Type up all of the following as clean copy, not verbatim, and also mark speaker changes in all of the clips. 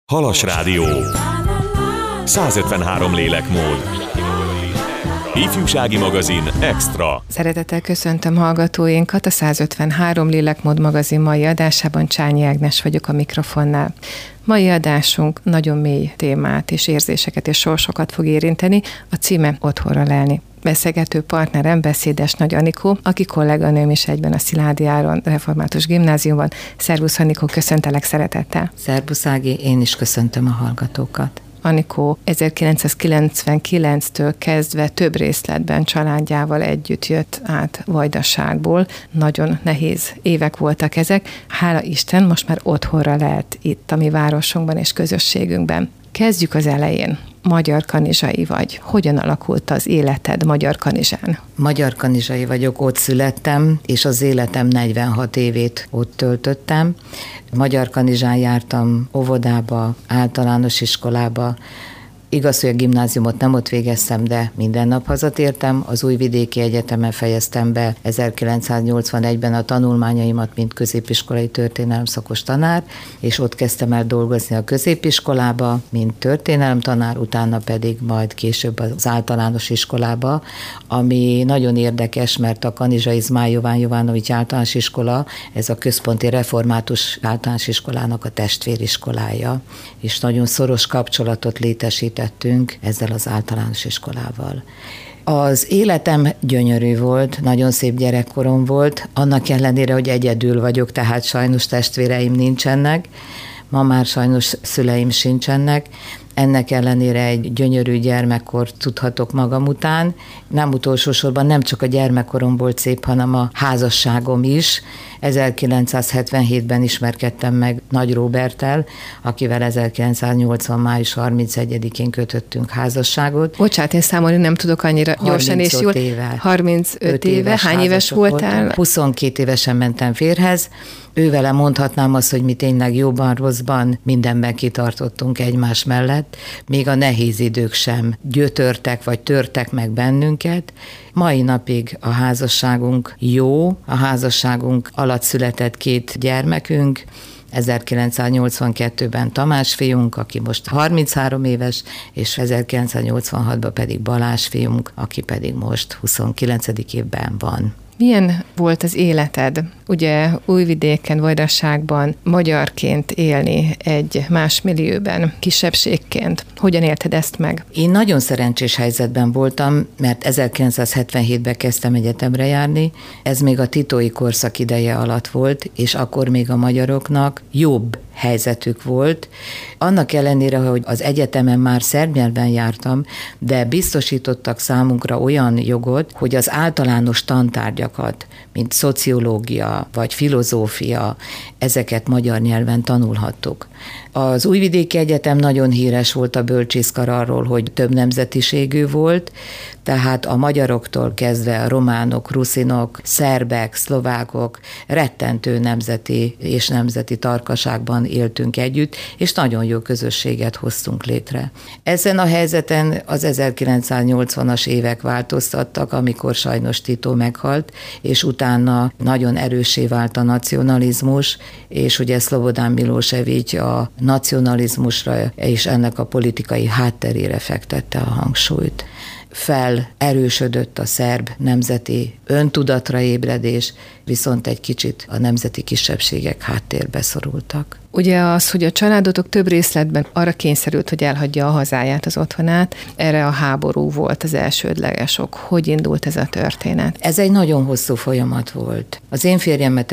Speaker 1: Halas Rádió 153 lélekmód. Ifjúsági magazin Extra.
Speaker 2: Szeretettel köszöntöm hallgatóinkat a 153 lélekmód magazin mai adásában. Csányi Ágnes vagyok a mikrofonnál. Mai adásunk nagyon mély témát és érzéseket és sorsokat fog érinteni. A címe Otthonra lelni. Beszélgető partnerem Beszédes Nagy Anikó, aki kolléganőm is egyben a Szilágyi Áron Református Gimnáziumban. Szervusz Anikó, köszöntelek szeretettel.
Speaker 3: Szervusz Ági, én is köszöntöm a hallgatókat.
Speaker 2: Anikó 1999-től kezdve több részletben családjával együtt jött át Vajdaságból. Nagyon nehéz évek voltak ezek. Hála Isten, most már otthonra lehet itt a mi városunkban és közösségünkben. Kezdjük az elején. Magyarkanizsai vagy. Hogyan alakult az életed Magyarkanizsán?
Speaker 3: Magyarkanizsai vagyok, ott születtem, és az életem 46 évét ott töltöttem. Magyarkanizsán jártam óvodába, általános iskolába. Igaz, hogy a gimnáziumot nem ott végeztem, de minden nap hazatértem. Az Újvidéki Egyetemen fejeztem be 1981-ben a tanulmányaimat, mint középiskolai történelemszakos tanár, és ott kezdtem el dolgozni a középiskolába, mint történelemtanár, utána pedig majd később az általános iskolába, ami nagyon érdekes, mert a Kanizsai Zmály Jovanovics általános iskola, ez a központi református általános iskolának a testvériskolája, és nagyon szoros kapcsolatot létesítettünk ezzel az általános iskolával. Az életem gyönyörű volt, nagyon szép gyerekkorom volt, annak ellenére, hogy egyedül vagyok, tehát sajnos testvéreim nincsenek, ma már sajnos szüleim sincsenek, ennek ellenére egy gyönyörű gyermekkort tudhatok magam után. Nem utolsó sorban nem csak a gyermekkorom volt szép, hanem a házasságom is. 1977-ben ismerkedtem meg Nagy Róberttel, akivel 1980. május 31-én kötöttünk házasságot.
Speaker 2: Bocsánat, én számolni nem tudok annyira gyorsan és jól. 35 éve. Hány éves voltál?
Speaker 3: 22 évesen mentem férjhez. Ővele mondhatnám azt, hogy mi tényleg jóban, rosszban, mindenben kitartottunk egymás mellett, még a nehéz idők sem gyötörtek vagy törtek meg bennünket. Mai napig a házasságunk jó, a házasságunk alatt született 2 gyermekünk, 1982-ben Tamás fiunk, aki most 33 éves, és 1986-ban pedig Balázs fiunk, aki pedig most 29. évben van.
Speaker 2: Milyen volt az életed? Ugye Újvidéken, Vajdaságban magyarként élni egy más millióben, kisebbségként. Hogyan élted ezt meg?
Speaker 3: Én nagyon szerencsés helyzetben voltam, mert 1977-ben kezdtem egyetemre járni, ez még a titói korszak ideje alatt volt, és akkor még a magyaroknak jobb helyzetük volt. Annak ellenére, hogy az egyetemen már szerb nyelven jártam, de biztosítottak számunkra olyan jogot, hogy az általános tantárgyakat, mint szociológia vagy filozófia, ezeket magyar nyelven tanulhattuk. Az Újvidéki Egyetem nagyon híres volt a bölcsészkar arról, hogy több nemzetiségű volt, tehát a magyaroktól kezdve a románok, ruszinok, szerbek, szlovákok rettentő nemzeti és nemzeti tarkaságban éltünk együtt, és nagyon jó közösséget hoztunk létre. Ezen a helyzeten az 1980-as évek változtattak, amikor sajnos Tito meghalt, és utána nagyon erőssé vált a nacionalizmus, és ugye Szlobodan Milosevic a nacionalizmusra és ennek a politikai hátterére fektette a hangsúlyt. Felerősödött a szerb nemzeti öntudatra ébredés, viszont egy kicsit a nemzeti kisebbségek háttérbe szorultak.
Speaker 2: Ugye az, hogy a családotok több részletben arra kényszerült, hogy elhagyja a hazáját, az otthonát, erre a háború volt az elsődleges ok. Hogy indult ez a történet?
Speaker 3: Ez egy nagyon hosszú folyamat volt. Az én férjemet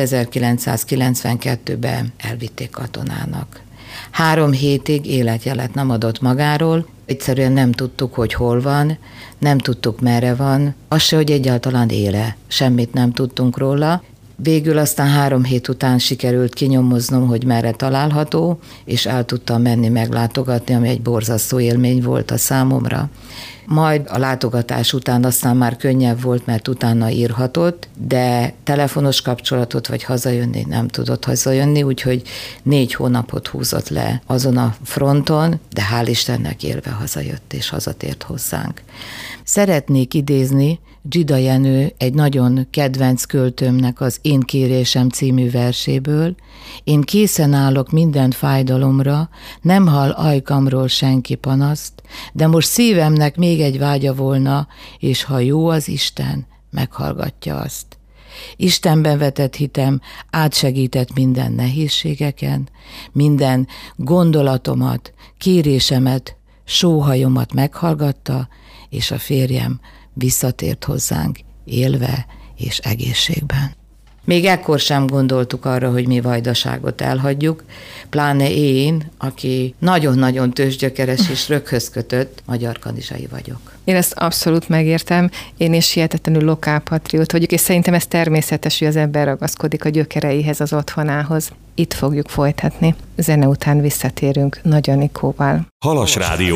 Speaker 3: 1992-ben elvitték katonának. 3 hétig életjelet nem adott magáról, egyszerűen nem tudtuk, hogy hol van, nem tudtuk, merre van, az se, hogy egyáltalán éle, semmit nem tudtunk róla. Végül aztán 3 hét után sikerült kinyomoznom, hogy merre található, és el tudtam menni meglátogatni, ami egy borzasztó élmény volt a számomra. Majd a látogatás után aztán már könnyebb volt, mert utána írhatott, de telefonos kapcsolatot vagy hazajönni nem tudott hazajönni, úgyhogy 4 hónapot húzott le azon a fronton, de hál' Istennek élve hazajött és hazatért hozzánk. Szeretnék idézni Dzsida Jenő egy nagyon kedvenc költőmnek az Én kérésem című verséből: én készen állok minden fájdalomra, nem hall ajkamról senki panaszt, de most szívemnek még egy vágya volna, és ha jó az Isten, meghallgatja azt. Istenben vetett hitem átsegített minden nehézségeken, minden gondolatomat, kérésemet, sóhajomat meghallgatta, és a férjem visszatért hozzánk élve és egészségben. Még ekkor sem gondoltuk arra, hogy mi Vajdaságot elhagyjuk, pláne én, aki nagyon-nagyon tőzsgyökeres és röghöz kötött magyar kanizsai vagyok.
Speaker 2: Én ezt abszolút megértem, én is hihetetlenül lokálpatriót vagyok, és szerintem ez természetes, hogy az ember ragaszkodik a gyökereihez, az otthonához. Itt fogjuk folytatni. Zene után visszatérünk Nagy Anikóval.
Speaker 1: Halas Rádió.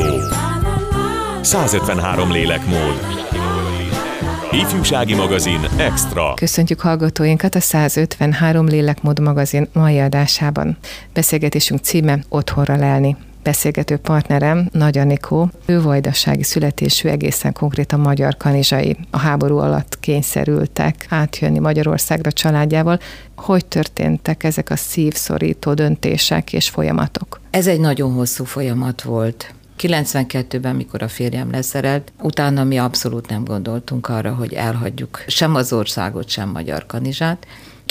Speaker 1: 153 lélekmód. Ifjúsági magazin Extra.
Speaker 2: Köszöntjük hallgatóinkat a 153 lélekmód magazin mai adásában. Beszélgetésünk címe Otthonra lelni. Beszélgető partnerem Nagy Anikó, ő vajdasági születésű, egészen konkrétan magyar kanizsai. A háború alatt kényszerültek átjönni Magyarországra családjával. Hogy történtek ezek a szívszorító döntések és folyamatok?
Speaker 3: Ez egy nagyon hosszú folyamat volt. 92-ben, mikor a férjem leszerelt, utána mi abszolút nem gondoltunk arra, hogy elhagyjuk sem az országot, sem magyar kanizsát.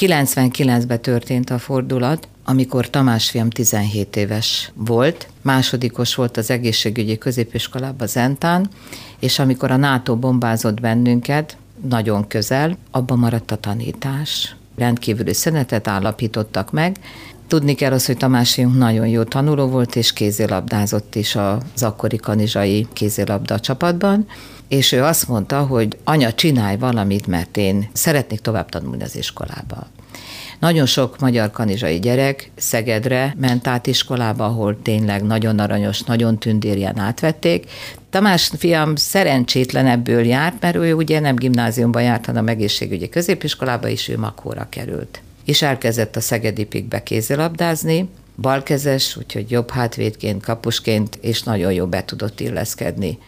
Speaker 3: 99-ben történt a fordulat, amikor Tamás fiam 17 éves volt, másodikos volt az egészségügyi középiskolában Zentán, és amikor a NATO bombázott bennünket, nagyon közel, abban maradt a tanítás. Rendkívüli szünetet állapítottak meg. Tudni kell az, hogy Tamás fiunk nagyon jó tanuló volt, és kézilabdázott is az akkori kanizsai kézilabda csapatban, és ő azt mondta, hogy anya, csinálj valamit, mert én szeretnék tovább tanulni az iskolába. Nagyon sok magyar kanizsai gyerek Szegedre ment át iskolába, ahol tényleg nagyon aranyos, nagyon tündérien átvették. Tamás fiam szerencsétlen ebből járt, mert ő ugye nem gimnáziumban járt, hanem egészségügyi középiskolába, és ő Makóra került. És elkezdett a Szegedi Pikbe kézilabdázni, balkezes, úgyhogy jobb hátvédként, kapusként, és nagyon jó be tudott illeszkedni.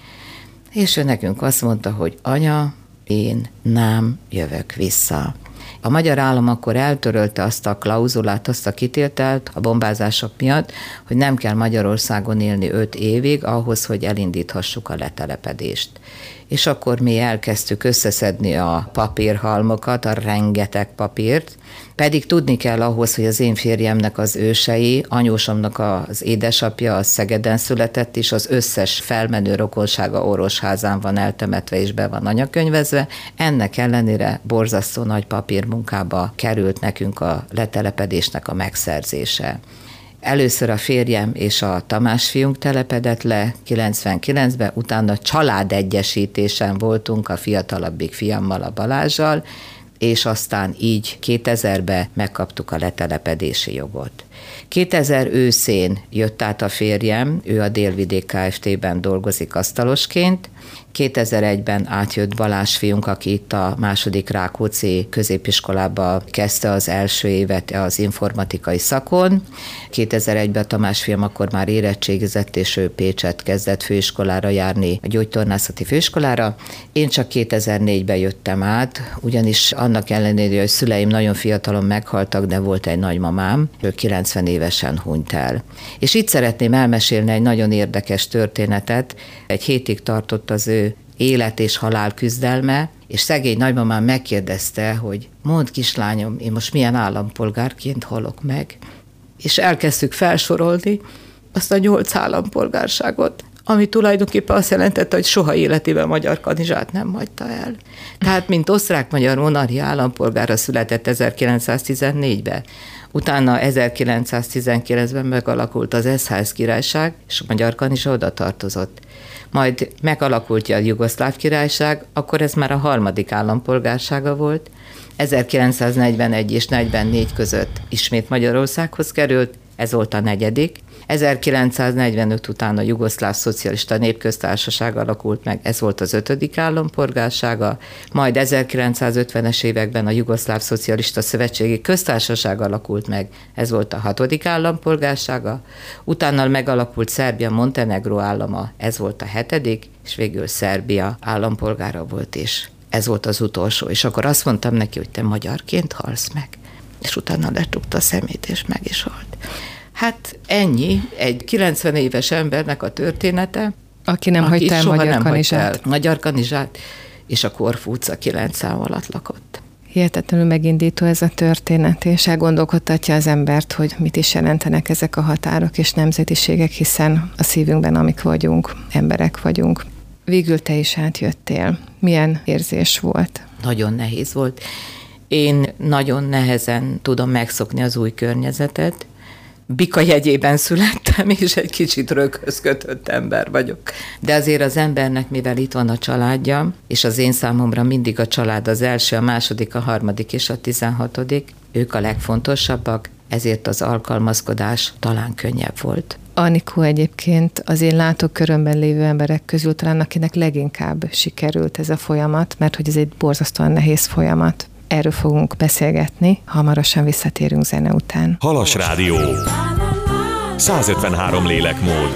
Speaker 3: És ő nekünk azt mondta, hogy anya, én nem jövök vissza. A magyar állam akkor eltörölte azt a klauzulát, azt a kitételt a bombázások miatt, hogy nem kell Magyarországon élni 5 évig ahhoz, hogy elindíthassuk a letelepedést. És akkor mi elkezdtük összeszedni a papírhalmokat, a rengeteg papírt, pedig tudni kell ahhoz, hogy az én férjemnek az ősei, anyósomnak az édesapja az Szegeden született, és az összes felmenő rokonsága Orosházán van eltemetve és be van anyakönyvezve. Ennek ellenére borzasztó nagy papírmunkába került nekünk a letelepedésnek a megszerzése. Először a férjem és a Tamás fiunk telepedett le 99-ben, utána családegyesítésen voltunk a fiatalabbik fiammal, a Balázsjal, és aztán így 2000-ben megkaptuk a letelepedési jogot. 2000 őszén jött át a férjem, ő a Délvidék Kft-ben dolgozik asztalosként, 2001-ben átjött Balázs fiunk, aki itt a második Rákóczi középiskolába kezdte az első évet az informatikai szakon. 2001-ben a Tamás fiam akkor már érettségizett, és ő Pécset kezdett főiskolára járni, a gyógytornászati főiskolára. Én csak 2004-ben jöttem át, ugyanis annak ellenére, hogy szüleim nagyon fiatalon meghaltak, de volt egy nagymamám, ő 90 évesen hunyt el. És itt szeretném elmesélni egy nagyon érdekes történetet. Egy hétig tartott az ő élet és halál küzdelme, és szegény nagymamám megkérdezte, hogy mondd kislányom, én most milyen állampolgárként halok meg. És elkezdtük felsorolni azt a 8 állampolgárságot, ami tulajdonképpen azt jelentette, hogy soha életében magyar kanizsát nem hagyta el. Tehát, mint osztrák-magyar monarchia állampolgára született 1914-ben. Utána 1919-ben megalakult az SHS királyság, és a magyar kanizsa oda tartozott. Majd megalakult a Jugoszláv királyság, akkor ez már a 3. állampolgársága volt. 1941 és 44 között ismét Magyarországhoz került, ez volt a 4. 1945 után a Jugoszláv Szocialista Népköztársaság alakult meg, ez volt az 5. állampolgársága, majd 1950-es években a Jugoszláv Szocialista Szövetségi Köztársaság alakult meg, ez volt a 6. állampolgársága, utána megalakult Szerbia-Montenegró állama, ez volt a 7., és végül Szerbia állampolgára volt, és ez volt az utolsó. És akkor azt mondtam neki, hogy te magyarként halsz meg. És utána letrugta a szemét, és meg is halt. Hát ennyi, egy 90 éves embernek a története,
Speaker 2: aki nem hagyta el
Speaker 3: Magyar Kanizsát, és a Korfu utca 9 szám alatt lakott.
Speaker 2: Hihetetlenül megindító ez a történet, és elgondolkodtatja az embert, hogy mit is jelentenek ezek a határok és nemzetiségek, hiszen a szívünkben, amik vagyunk, emberek vagyunk. Végül te is átjöttél. Milyen érzés volt?
Speaker 3: Nagyon nehéz volt. Én nagyon nehezen tudom megszokni az új környezetet. Bika jegyében születtem, és egy kicsit röghöz kötött ember vagyok. De azért az embernek, mivel itt van a családja, és az én számomra mindig a család az első, a második, a harmadik és a 16., ők a legfontosabbak, ezért az alkalmazkodás talán könnyebb volt.
Speaker 2: Anikó egyébként az én látókörömben lévő emberek közül talán akinek leginkább sikerült ez a folyamat, mert hogy ez egy borzasztóan nehéz folyamat. Erről fogunk beszélgetni, hamarosan visszatérünk zene után.
Speaker 1: Halas Rádió. 153 lélekmód.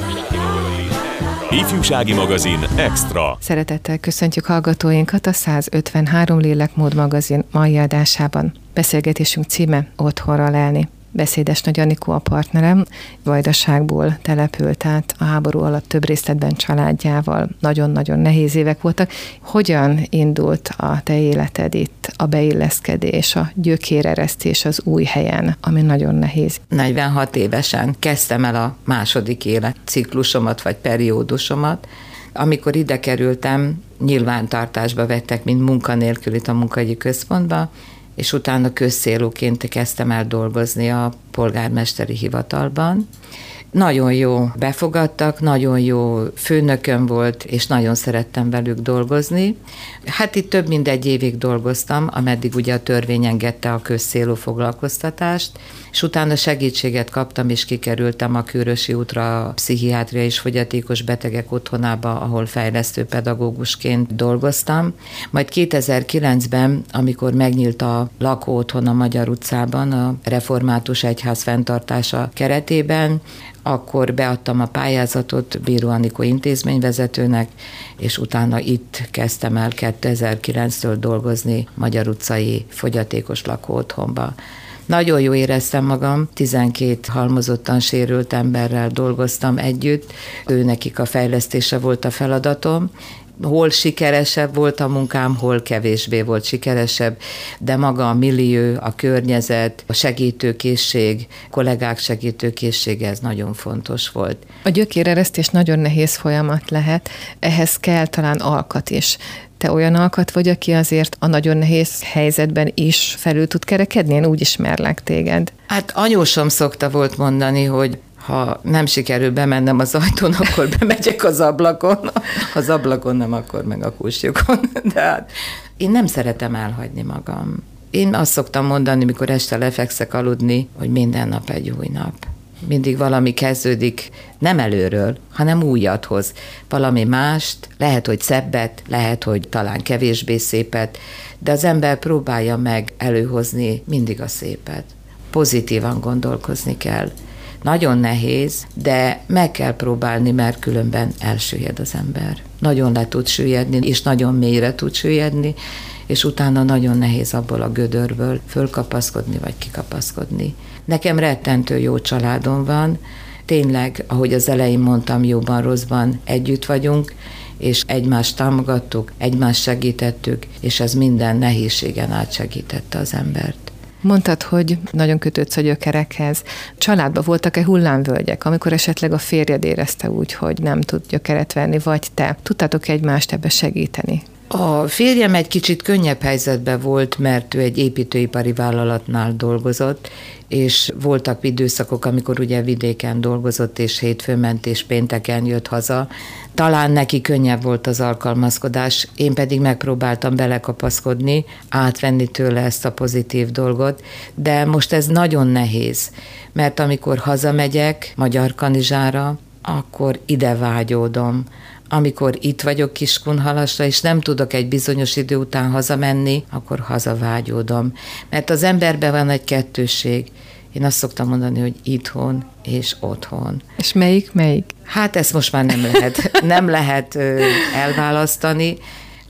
Speaker 1: Ifjúsági magazin Extra.
Speaker 2: Szeretettel köszöntjük hallgatóinkat a 153 lélekmód magazin mai adásában. Beszélgetésünk címe Otthonra lelni. Beszédes Nagy Anikó a partnerem, Vajdaságból települt át a háború alatt több részletben családjával. Nagyon-nagyon nehéz évek voltak. Hogyan indult a te életed itt, a beilleszkedés, a gyökéreresztés az új helyen, ami nagyon nehéz?
Speaker 3: 46 évesen kezdtem el a második életciklusomat, vagy periódusomat. Amikor ide kerültem, nyilvántartásba vettek, mint munkanélkül itt a munkahogyi központba, és utána közcélúként kezdtem el dolgozni a polgármesteri hivatalban. Nagyon jó befogadtak, nagyon jó főnököm volt, és nagyon szerettem velük dolgozni. Hát itt több mint egy évig dolgoztam, ameddig ugye a törvény engedte a közcélú foglalkoztatást, és utána segítséget kaptam, és kikerültem a Kőrösi útra a pszichiátria és fogyatékos betegek otthonába, ahol fejlesztő pedagógusként dolgoztam. Majd 2009-ben, amikor megnyílt a lakóotthon a Magyar utcában, a Református Egyház fenntartása keretében, akkor beadtam a pályázatot Bíró Anikó intézményvezetőnek, és utána itt kezdtem el 2009-től dolgozni Magyar utcai fogyatékos lakóotthonba. Nagyon jó éreztem magam, 12 halmozottan sérült emberrel dolgoztam együtt, őnekik a fejlesztése volt a feladatom, hol sikeresebb volt a munkám, hol kevésbé volt sikeresebb, de maga a millió, a környezet, a segítőkészség, kollégák segítőkészsége, ez nagyon fontos volt.
Speaker 2: A gyökéreresztés nagyon nehéz folyamat lehet, ehhez kell talán alkat is. Te olyan alkat vagy, aki azért a nagyon nehéz helyzetben is felül tud kerekedni? Én úgy ismerlek téged.
Speaker 3: Hát anyósom szokta volt mondani, hogy ha nem sikerül bemennem az ajtón, akkor bemegyek az ablakon. Ha az ablakon nem, akkor meg a kúsjukon. De hát én nem szeretem elhagyni magam. Én azt szoktam mondani, mikor este lefekszek aludni, hogy minden nap egy új nap. Mindig valami kezdődik, nem előről, hanem újat hoz. Valami mást, lehet, hogy szebbet, lehet, hogy talán kevésbé szépet, de az ember próbálja meg előhozni mindig a szépet. Pozitívan gondolkozni kell. Nagyon nehéz, de meg kell próbálni, mert különben elsüllyed az ember. Nagyon le tud süllyedni, és nagyon mélyre tud süllyedni, és utána nagyon nehéz abból a gödörből fölkapaszkodni, vagy kikapaszkodni. Nekem rettentő jó családom van, tényleg, ahogy az elején mondtam, jóban, rosszban együtt vagyunk, és egymást támogattuk, egymást segítettük, és ez minden nehézségen át segítette az embert.
Speaker 2: Mondtad, hogy nagyon kötődsz a gyökerekhez. Családban voltak-e hullámvölgyek, amikor esetleg a férjed érezte úgy, hogy nem tud gyökeret venni, vagy te? Tudtátok egymást ebbe segíteni?
Speaker 3: A férjem egy kicsit könnyebb helyzetben volt, mert ő egy építőipari vállalatnál dolgozott, és voltak időszakok, amikor ugye vidéken dolgozott, és hétfőn ment, és pénteken jött haza. Talán neki könnyebb volt az alkalmazkodás, én pedig megpróbáltam belekapaszkodni, átvenni tőle ezt a pozitív dolgot, de most ez nagyon nehéz, mert amikor hazamegyek Magyarkanizsára, akkor ide vágyódom. Amikor itt vagyok Kiskunhalasra, és nem tudok egy bizonyos idő után hazamenni, akkor hazavágyódom. Mert az emberben van egy kettősség. Én azt szoktam mondani, hogy itthon és otthon.
Speaker 2: És melyik?
Speaker 3: Hát ezt most már nem lehet elválasztani,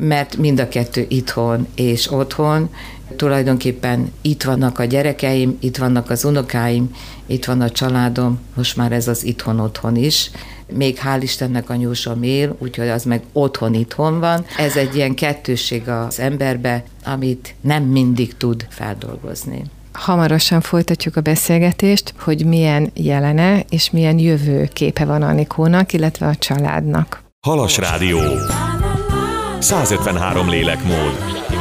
Speaker 3: mert mind a kettő itthon és otthon. Tulajdonképpen itt vannak a gyerekeim, itt vannak az unokáim, itt van a családom, most már ez az itthon-otthon is. Még hál' Istennek anyósom él, úgyhogy az meg otthon-itthon van. Ez egy ilyen kettősség az emberbe, amit nem mindig tud feldolgozni.
Speaker 2: Hamarosan folytatjuk a beszélgetést, hogy milyen jelene és milyen jövőképe van Anikónak, illetve a családnak.
Speaker 1: Halas Rádió. 153 lélekmód.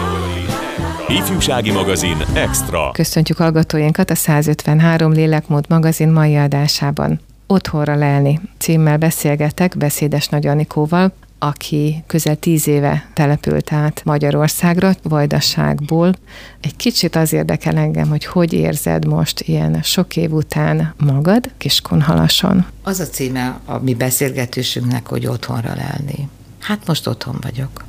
Speaker 1: Ifjúsági magazin Extra.
Speaker 2: Köszöntjük hallgatóinkat a 153 lélekmód magazin mai adásában. Otthonra lelni címmel beszélgetek Beszédes Nagy Anikóval, aki közel 10 éve települt át Magyarországra, Vajdaságból. Egy kicsit az érdekel engem, hogy érzed most ilyen sok év után magad Kiskunhalason?
Speaker 3: Az a címe a mi beszélgetésünknek, hogy otthonra lelni. Hát most otthon vagyok.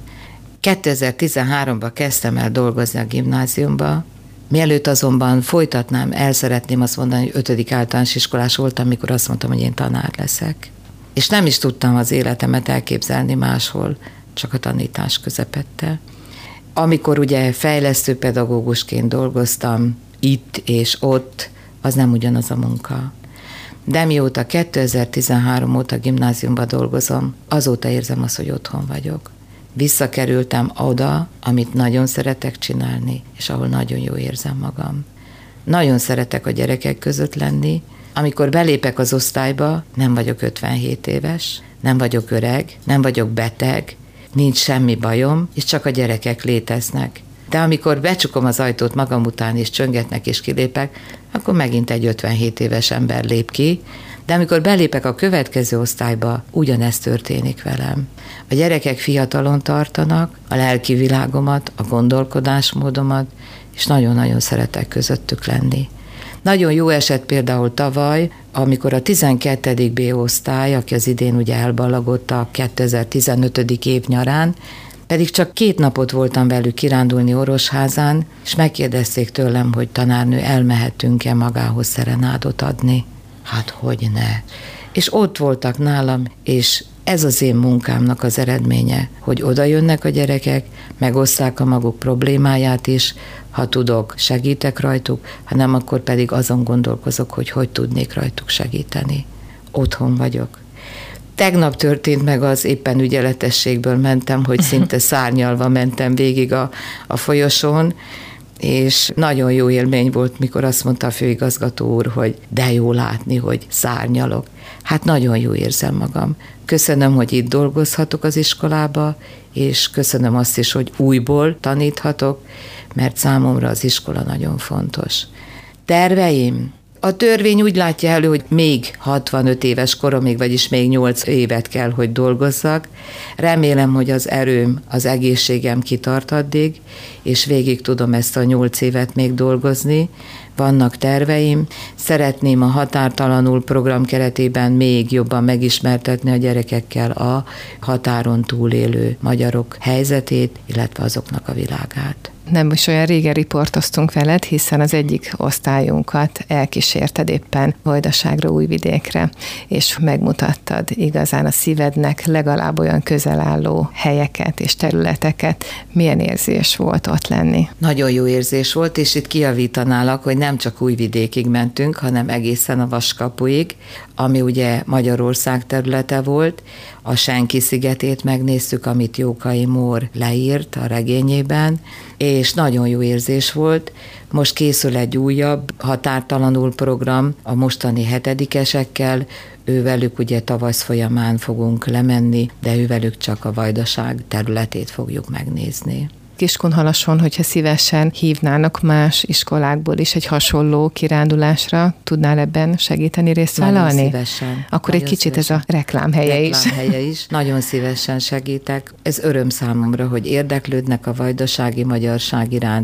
Speaker 3: 2013-ban kezdtem el dolgozni a gimnáziumba, mielőtt azonban folytatnám, el szeretném azt mondani, hogy 5. általános iskolás voltam, amikor azt mondtam, hogy én tanár leszek. És nem is tudtam az életemet elképzelni máshol, csak a tanítás közepette. Amikor ugye fejlesztő pedagógusként dolgoztam, itt és ott, az nem ugyanaz a munka. De mióta 2013 óta gimnáziumban dolgozom, azóta érzem azt, hogy otthon vagyok. Visszakerültem oda, amit nagyon szeretek csinálni, és ahol nagyon jó érzem magam. Nagyon szeretek a gyerekek között lenni. Amikor belépek az osztályba, nem vagyok 57 éves, nem vagyok öreg, nem vagyok beteg, nincs semmi bajom, és csak a gyerekek léteznek. De amikor becsukom az ajtót magam után, és csöngetnek, és kilépek, akkor megint egy 57 éves ember lép ki, de amikor belépek a következő osztályba, ugyanezt történik velem. A gyerekek fiatalon tartanak, a lelki világomat, a gondolkodásmódomat, és nagyon-nagyon szeretek közöttük lenni. Nagyon jó eset például tavaly, amikor a 12. B osztály, aki az idén ugye elballagott a 2015. év nyarán, pedig csak 2 napot voltam velük kirándulni Orosházán, és megkérdezték tőlem, hogy tanárnő, elmehetünk-e magához szerenádot adni. Hát hogy ne. És ott voltak nálam, és ez az én munkámnak az eredménye, hogy oda jönnek a gyerekek, megoszták a maguk problémáját is, ha tudok, segítek rajtuk, ha nem, akkor pedig azon gondolkozok, hogy tudnék rajtuk segíteni. Otthon vagyok. Tegnap történt meg az, éppen ügyeletességből mentem, hogy szinte szárnyalva mentem végig a folyosón, és nagyon jó élmény volt, mikor azt mondta a főigazgató úr, hogy de jó látni, hogy szárnyalok. Hát nagyon jó érzem magam. Köszönöm, hogy itt dolgozhatok az iskolába, és köszönöm azt is, hogy újból taníthatok, mert számomra az iskola nagyon fontos. Terveim? A törvény úgy látja elő, hogy még 65 éves koromig, vagyis még 8 évet kell, hogy dolgozzak. Remélem, hogy az erőm, az egészségem kitart addig, és végig tudom ezt a 8 évet még dolgozni. Vannak terveim. Szeretném a Határtalanul program keretében még jobban megismertetni a gyerekekkel a határon túlélő magyarok helyzetét, illetve azoknak a világát.
Speaker 2: Nem is olyan régen riportoztunk veled, hiszen az egyik osztályunkat elkísérted éppen Vajdaságra, Újvidékre, és megmutattad igazán a szívednek legalább olyan közel álló helyeket és területeket. Milyen érzés volt ott lenni?
Speaker 3: Nagyon jó érzés volt, és itt kijavítanálak, hogy nem csak Újvidékig mentünk, hanem egészen a Vaskapuig, ami ugye Magyarország területe volt. A Senki szigetét megnéztük, amit Jókai Mór leírt a regényében, és nagyon jó érzés volt. Most készül egy újabb Határtalanul program a mostani 7-esekkel, ővelük ugye tavasz folyamán fogunk lemenni, de ővelük csak a Vajdaság területét fogjuk megnézni.
Speaker 2: Kiskunhalason, hogyha szívesen hívnának más iskolákból is egy hasonló kirándulásra, tudnál ebben segíteni, részt vállalni?
Speaker 3: Nagyon szívesen.
Speaker 2: Akkor nagyon egy kicsit szívesen. Ez a reklámhelye
Speaker 3: is. Nagyon szívesen segítek. Ez öröm számomra, hogy érdeklődnek a vajdasági magyarság iránt,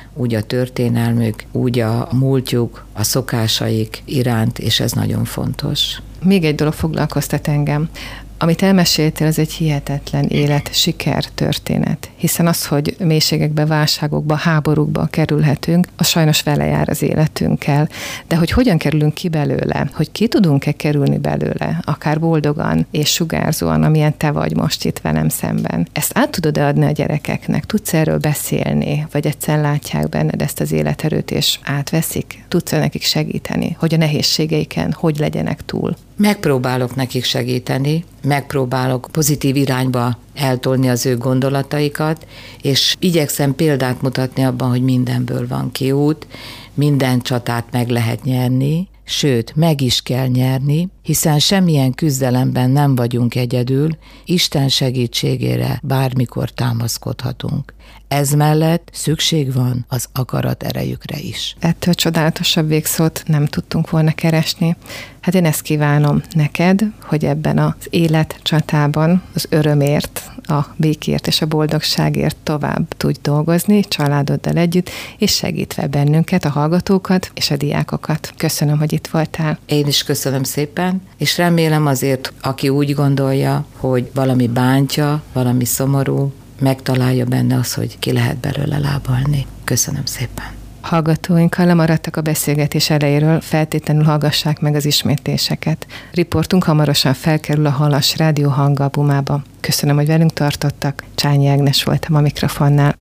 Speaker 3: úgy a történelmük, úgy a múltjuk, a szokásaik iránt, és ez nagyon fontos.
Speaker 2: Még egy dolog foglalkoztat engem. Amit elmeséltél, ez egy hihetetlen siker történet, hiszen az, hogy mélységekbe, válságokba, háborúkba kerülhetünk, az sajnos vele jár az életünkkel. De hogy hogyan kerülünk ki belőle, hogy ki tudunk-e kerülni belőle, akár boldogan és sugárzóan, amilyen te vagy most itt velem szemben. Ezt át tudod-e adni a gyerekeknek? Tudsz erről beszélni? Vagy egyszerűen látják benned ezt az életerőt, és átveszik? Tudsz nekik segíteni, hogy a nehézségeiken hogy legyenek túl?
Speaker 3: Megpróbálok nekik segíteni, megpróbálok pozitív irányba eltolni az ő gondolataikat, és igyekszem példát mutatni abban, hogy mindenből van kiút, minden csatát meg lehet nyerni, sőt, meg is kell nyerni, hiszen semmilyen küzdelemben nem vagyunk egyedül, Isten segítségére bármikor támaszkodhatunk. Ez mellett szükség van az akarat erejükre is.
Speaker 2: Ettől csodálatosabb végszót nem tudtunk volna keresni. Hát én ezt kívánom neked, hogy ebben az életcsatában az örömért, a békért és a boldogságért tovább tudj dolgozni, családoddal együtt, és segítve bennünket, a hallgatókat és a diákokat. Köszönöm, hogy itt voltál.
Speaker 3: Én is köszönöm szépen, és remélem azért, aki úgy gondolja, hogy valami bántja, valami szomorú, megtalálja benne az, hogy ki lehet belőle lábalni. Köszönöm szépen.
Speaker 2: Hallgatóinkkal lemaradtak a beszélgetés elejéről, feltétlenül hallgassák meg az ismétléseket. Riportunk hamarosan felkerül a Halas Rádió hangalbumába. Köszönöm, hogy velünk tartottak. Csányi Ágnes voltam a mikrofonnál.